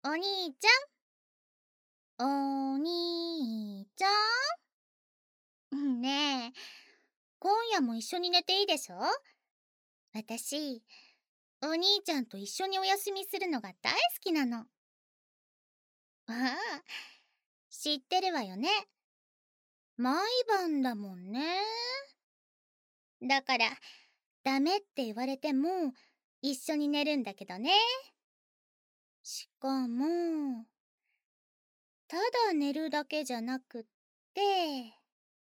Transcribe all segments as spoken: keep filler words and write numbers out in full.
お兄ちゃん、お兄ちゃん。ねえ、今夜も一緒に寝ていいでしょ？私、お兄ちゃんと一緒にお休みするのが大好きなの。ああ、知ってるわよね。毎晩だもんね。だから、ダメって言われても、一緒に寝るんだけどね。しかも、ただ寝るだけじゃなくって、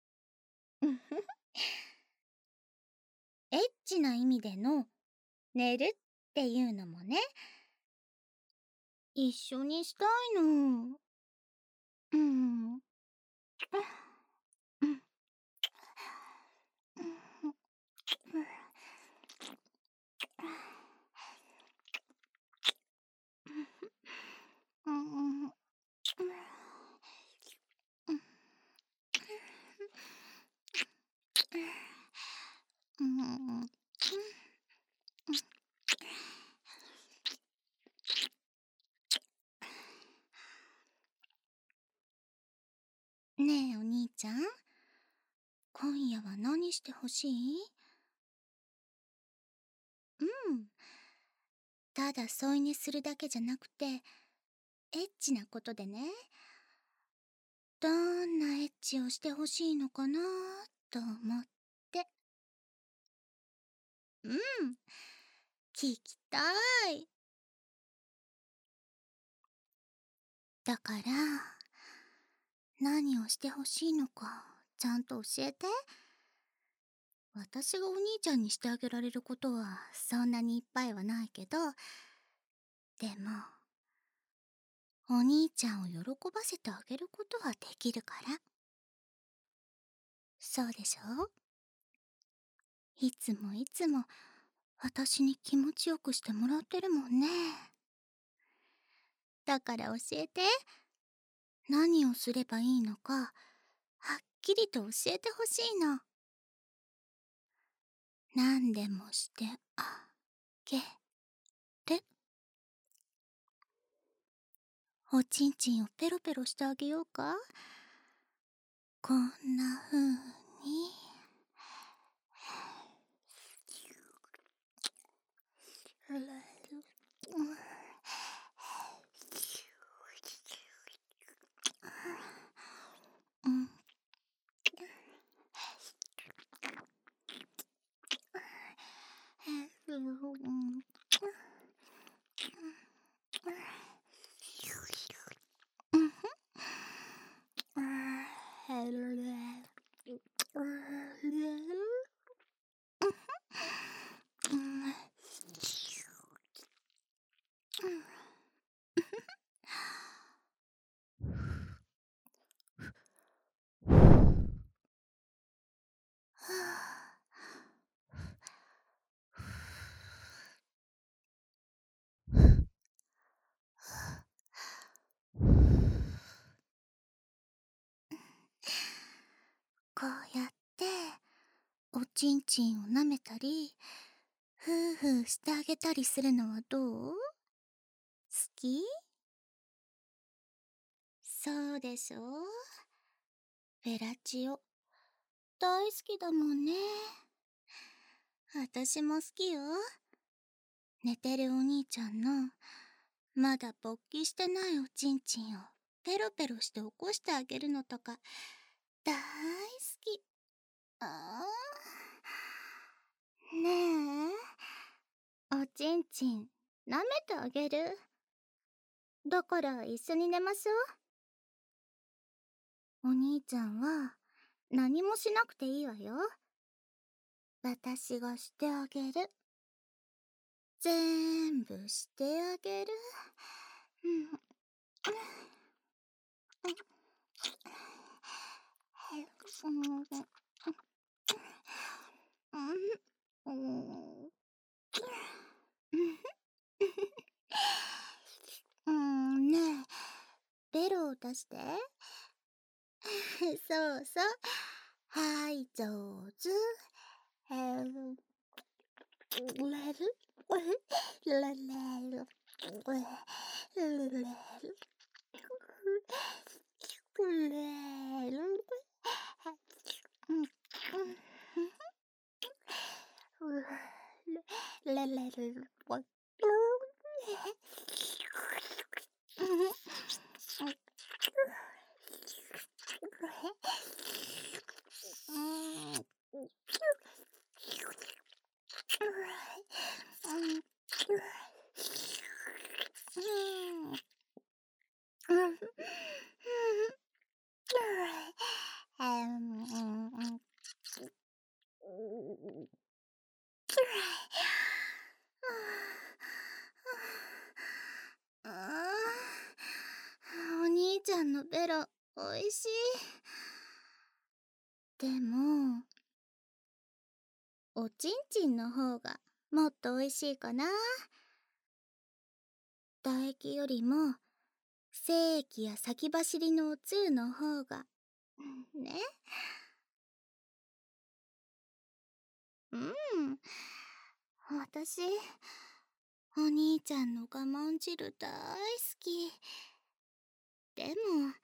エッチな意味での寝るっていうのもね、一緒にしたいの。うん。ねえお兄ちゃん、今夜は何してほしい？うん。ただ添い寝するだけじゃなくて、エッチなことでね。どんなエッチをしてほしいのかなと思って。うん、聞きたい。だから、何をしてほしいのか、ちゃんと教えて。私がお兄ちゃんにしてあげられることはそんなにいっぱいはないけど、でも、お兄ちゃんを喜ばせてあげることはできるから。そうでしょ？いつもいつも私に気持ちよくしてもらってるもんね。だから教えて。何をすればいいのか、はっきりと教えてほしいの。何でもしてあげる。おちんちんをペロペロしてあげようか。こんな風に。うん。こうやっておちんちんを舐めたりふーふーしてあげたりするのはどう？好き？そうでしょ？フェラチオ大好きだもんね。私も好きよ。寝てるお兄ちゃんのまだ勃起してないおちんちんをペロペロして起こしてあげるのとか大好き。あーねえ、おちんちん舐めてあげる。だから一緒に寝ましょう。お兄ちゃんは何もしなくていいわよ。私がしてあげる。全部してあげる。うん。うん。うん、ねえ、ベロを出して。そうそう。はい、上手。えー、レルレレルお兄ちゃんのベロおいしい。でもおちんちんの方がもっとおいしいかな。唾液よりも精液や先走りのおつゆの方がね。うん、私お兄ちゃんの我慢汁大好き。でも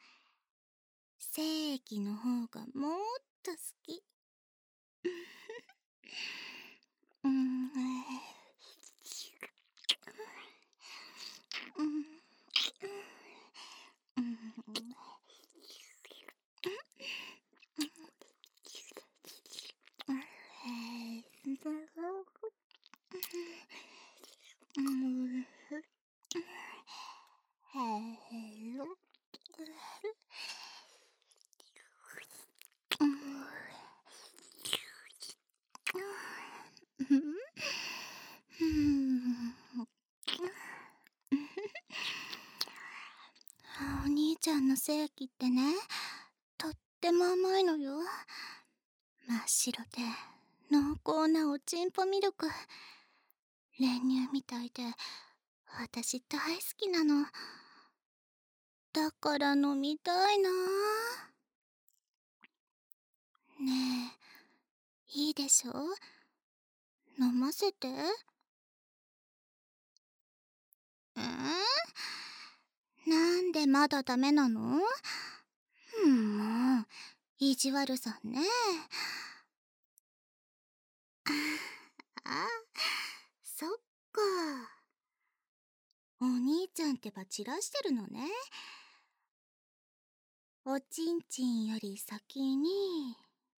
精液の方がもっと好き。うん、うん、うん、お兄ちゃんの精液ってね、とっても甘いのよ。真っ白で濃厚なおちんぽミルク、練乳みたいで私大好きなの。だから飲みたいな。ねえ、いいでしょ、飲ませて。えー、なんでまだダメなの？うん、もう意地悪さんね。あ、そっか。お兄ちゃんってば散らしてるのね。おちんちんより先に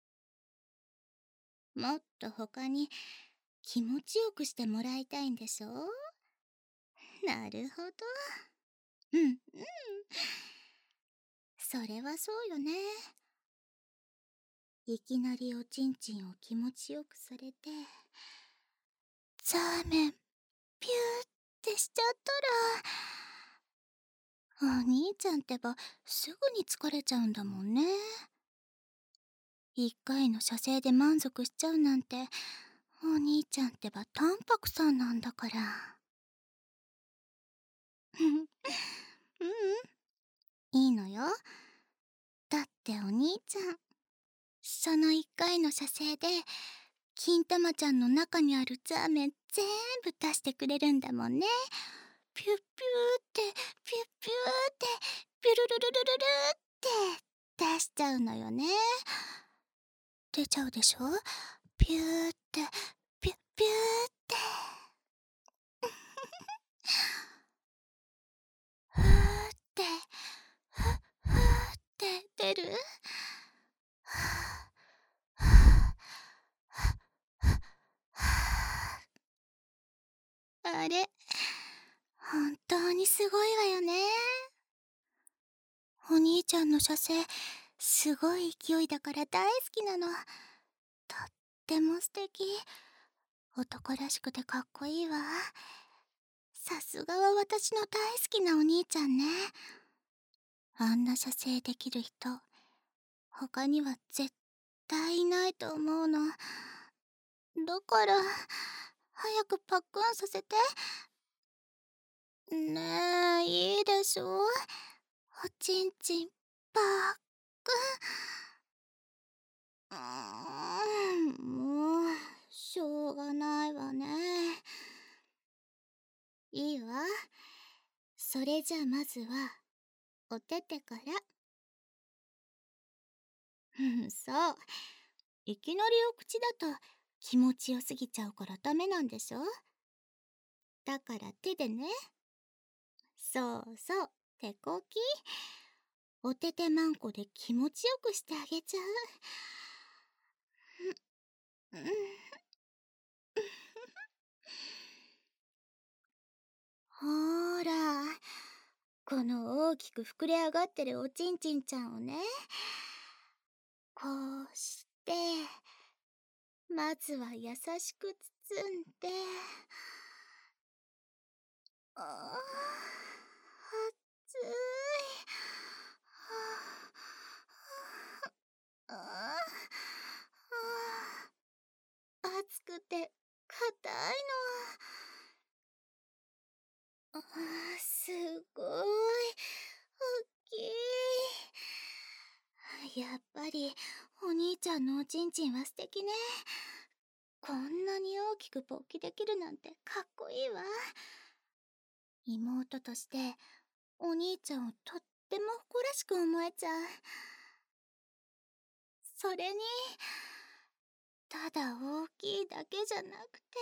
もっと他に気持ちよくしてもらいたいんでしょ。なるほど。うんうん、それはそうよね。いきなりおちんちんを気持ちよくされてザーメンピューってしちゃったら、お兄ちゃんってばすぐに疲れちゃうんだもんね。一回の射精で満足しちゃうなんて、お兄ちゃんってば淡白さんなんだから。ううん、いいのよ。だってお兄ちゃんその一回の射精で金玉ちゃんの中にあるザーメン全部出してくれるんだもんね。ピュッピューってピュッピューってピュルルルルルルって出しちゃうのよね。出ちゃうでしょ、ピューってピュッピューってふーってふっふーって出る。あれ本当にすごいわよね。お兄ちゃんの射精すごい勢いだから大好きなの。とっても素敵。男らしくてかっこいいわ。さすがは私の大好きなお兄ちゃんね。あんな射精できる人他には絶対いないと思うの。だから早くパックンさせて。ねえ、いいでしょ、おちんちんパックン。うーん、もうしょうがないわね。いいわ、 それじゃまずはお手手から。うん、そう。いきなりお口だと気持ちよすぎちゃうからダメなんでしょ。だから手でね。そうそう、手こき。お手手まんこで気持ちよくしてあげちゃう。うん、ほーら、この大きく膨れ上がってるおちんちんちゃんをね、こうして、まずは優しく包んで、ああ、熱い。ああ、熱くて硬いの。ああ、すごい大きい。やっぱりお兄ちゃんのおちんちんは素敵ね。こんなに大きく勃起できるなんてかっこいいわ。妹としてお兄ちゃんをとっても誇らしく思えちゃう。それにただ大きいだけじゃなくて、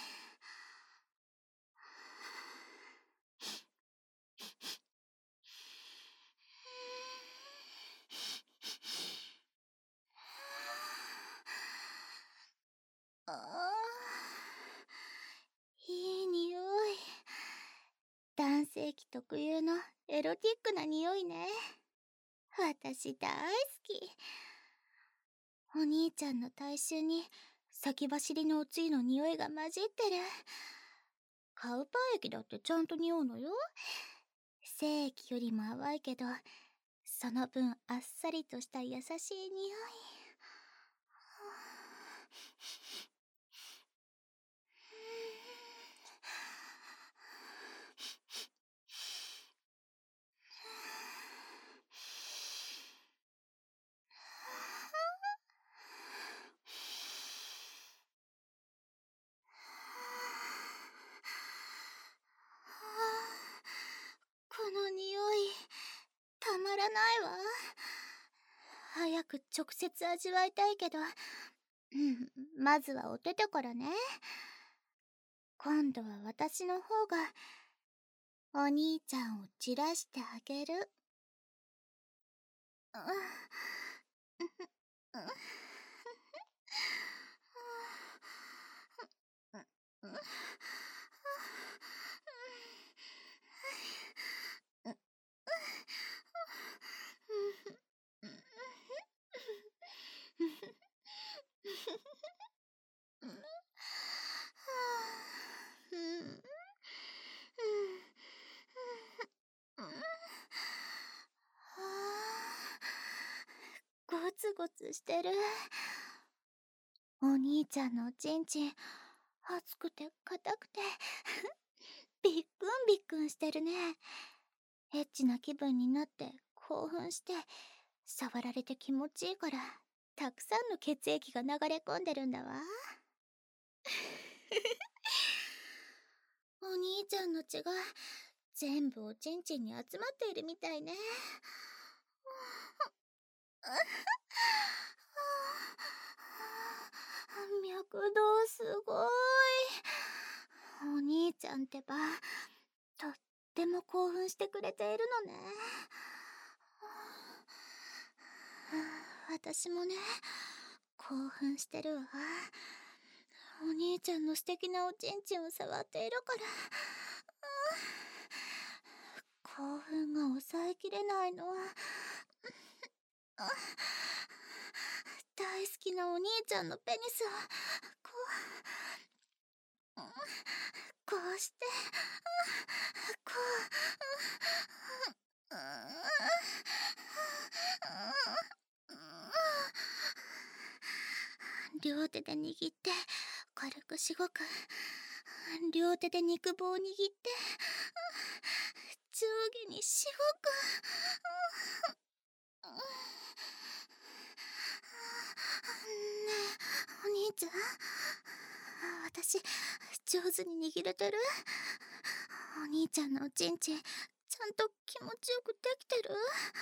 ああ、いい匂い。男性器特有のエロティックな匂いね。私大好き。お兄ちゃんの体臭に先走りのおつゆの匂いが混じってる。カウパー液だってちゃんと匂うのよ。精液よりも淡いけど、その分あっさりとした優しい匂い。この匂いたまらないわ。早く直接味わいたいけど、うん、まずはお手手からね。今度は私の方がお兄ちゃんを散らしてあげる。うん、うん、うん、ゴツゴツしてる。お兄ちゃんのおちんちん熱くて硬くてびっくんびっくんしてるね。エッチな気分になって興奮して触られて気持ちいいから、たくさんの血液が流れ込んでるんだわ。お兄ちゃんの血が全部おちんちんに集まっているみたいね。脈動すごい。お兄ちゃんってばとっても興奮してくれているのね。私もね、興奮してるわ。お兄ちゃんの素敵なおちんちんを触っているから、興奮が抑えきれないの。大好きなお兄ちゃんのペニスをこうこうしてこう両手で握って軽くしごく、両手で肉棒を握って上下にしごく。ねえお兄ちゃん、私上手に握れてる？お兄ちゃんのおちんちんちゃんと気持ちよくできてる？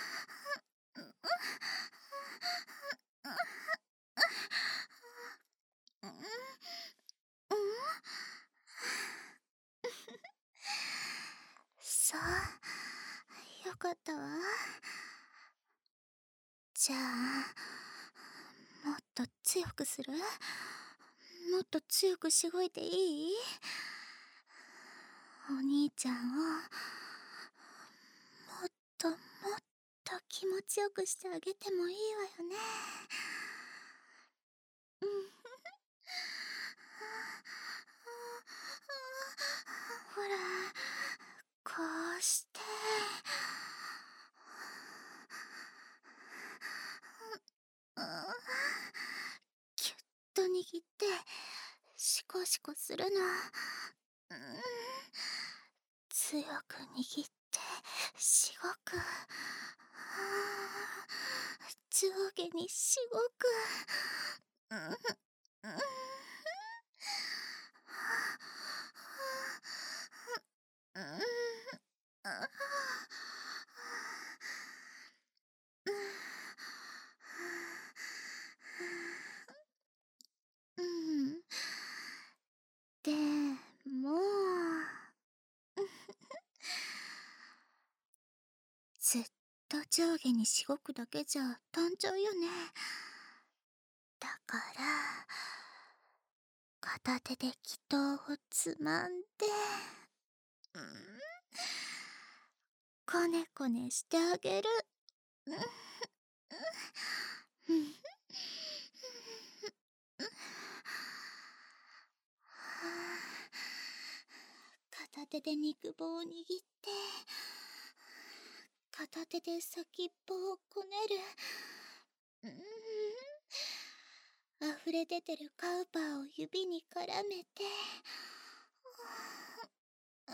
そう、よかったわ。じゃあ、もっと強くする？もっと強くしごいていい？お兄ちゃんをもっともっと気持ちよくしてあげてもいいわよね。うんほら、こうして。キュッと握ってシコシコするの。うん、強く握ってしごく。上下にしごく。うんうんうん。でもずっと上下にしごくだけじゃ飛んじゃうよね。だから片手で祈祷をつまんで、うん、こねこねしてあげる。うんうん片手で肉棒を握って片手で先っぽをこねる。うん、溢れ出てるカウパーを指に絡めて、うん、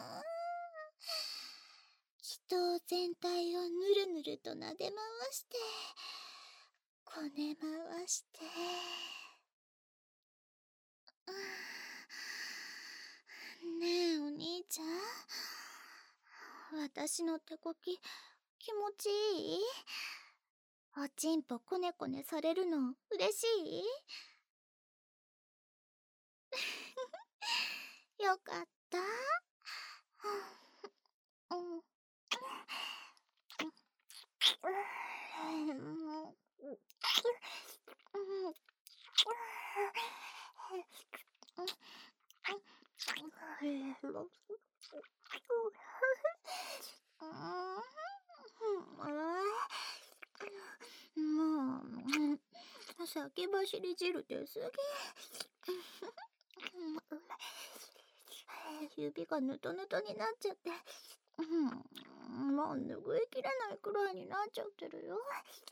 祈祷全体をぬるぬると撫で回してこね回して、うん、ねえお兄ちゃん、私の手こき気持ちいい？おちんぽこねこねされるの嬉しい？よかった。うん。もう先走り汁ですぎ。指がぬとぬとになっちゃって、うん、もう拭いきれないくらいになっちゃってるよ。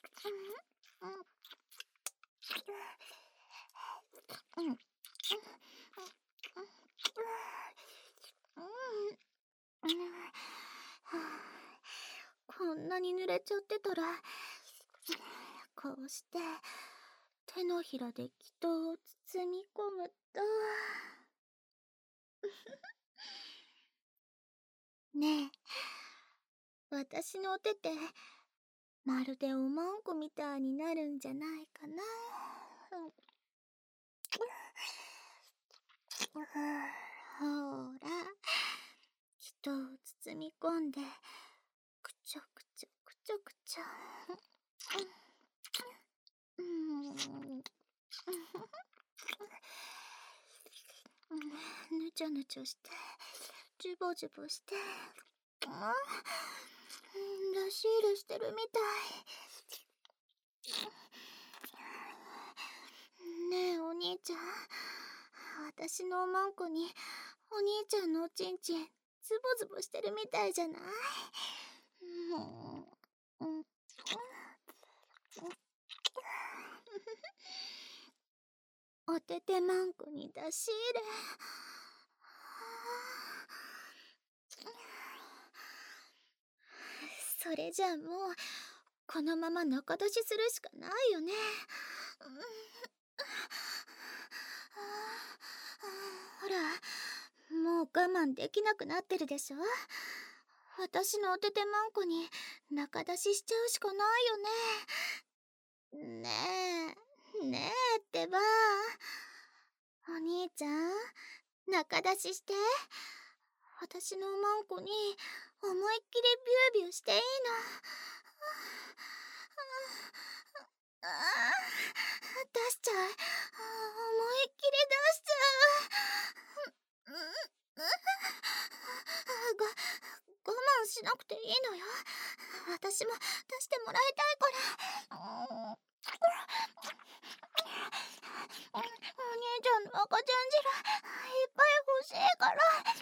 うんうんうんこんなに濡れちゃってたら、こうして手のひらで祈祷を包み込むとねえ、私のお手ってまるでおまんこみたいになるんじゃないかな。ほら、人を包み込んでくちょくちょくちょくちょ。うん、ぬちょぬちょしてジュボジュボして、あ、出し入れしてるみたい。ねえお兄ちゃん、私のおまんこにお兄ちゃんのおちんちんズボズボしてるみたいじゃない？もう、うん、おててまんこに出し入れ。それじゃあもうこのまま中出しするしかないよね。ほら、もう我慢できなくなってるでしょ。 私のおててまんこに仲出ししちゃうしかないよね。ねえ、ねえってば。お兄ちゃん、仲出しして。私のおまんこに思いっきりビュービューしていいの。ああ、出しちゃう。思いっきり出しちゃう。うん、うん、ご、我慢しなくていいのよ。私も出してもらいたいから。お兄ちゃんの赤ちゃん汁いっぱい欲しいから。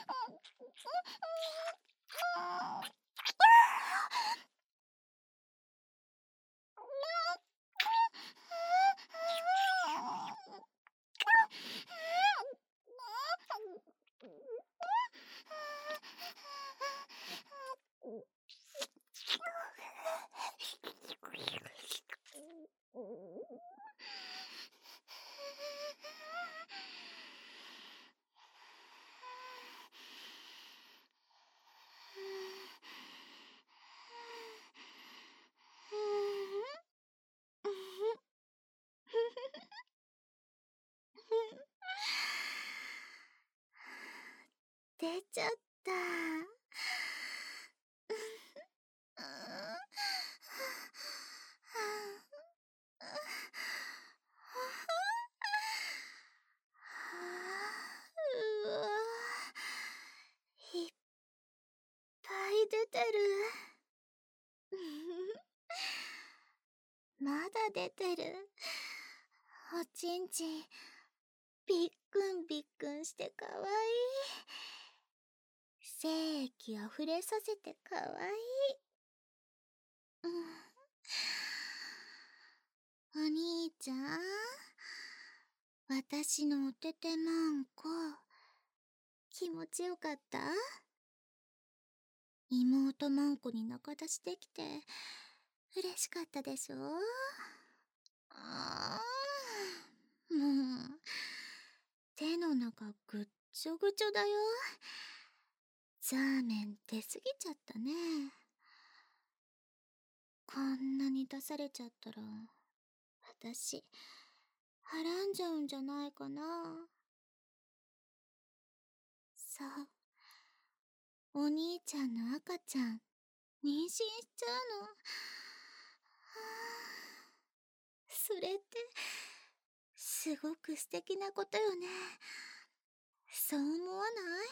出ちゃった。うわ、いっぱい出てる。まだ出てる。おちんちんびっくんびっくんしてかわいい。精液あふれさせてかわいい。うん、お兄ちゃん、私のおててまんこ気持ちよかった？妹まんこに仲出しできて嬉しかったでしょ？あー、もう手の中ぐっちょぐちょだよ。ザーメン出すぎちゃったね。こんなに出されちゃったら私はらんじゃうんじゃないかな。そう、お兄ちゃんの赤ちゃん妊娠しちゃうの。はあ、それってすごく素敵なことよね。そう思わない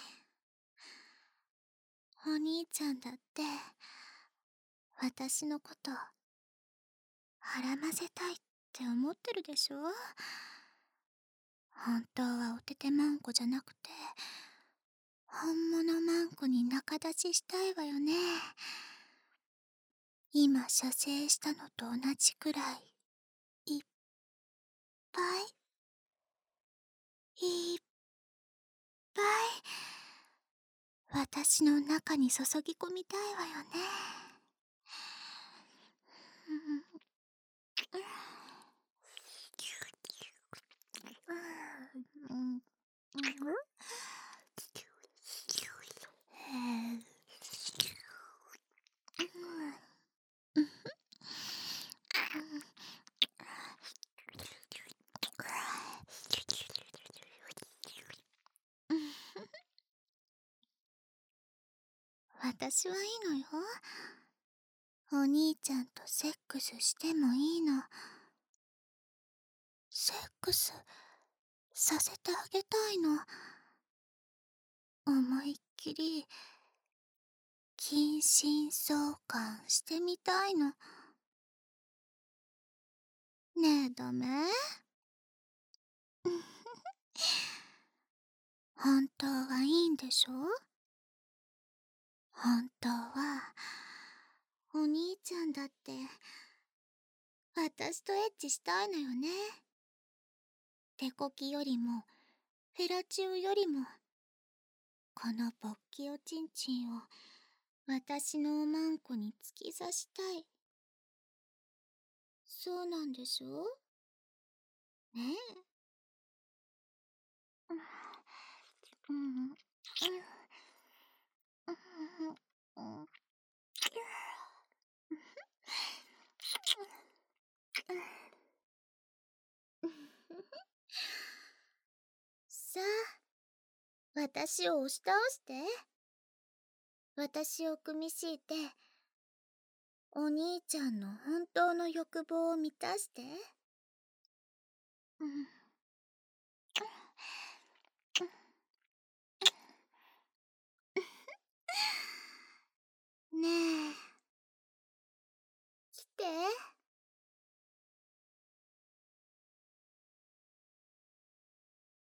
？お兄ちゃんだって私のことはらませたいって思ってるでしょ？本当はおててまんこじゃなくて本物まんこに仲出ししたいわよね。今射精したのと同じくらいいっぱいいっぱい私の中に注ぎ込みたいわよね。うん、うん、私はいいのよ。お兄ちゃんとセックスしてもいいの。セックスさせてあげたいの。思いっきり近親相関してみたいの。ねえ、ダメ？本当はいいんでしょ？本当はお兄ちゃんだって私とエッチしたいのよね。手こきよりもフェラチオよりもこの勃起おちんちんを私のおまんこに突き刺したい。そうなんでしょ？ねえ。うん、うん、うん、 さあ、私を押し倒して。私を組み敷いて、お兄ちゃんの本当の欲望を満たして。うん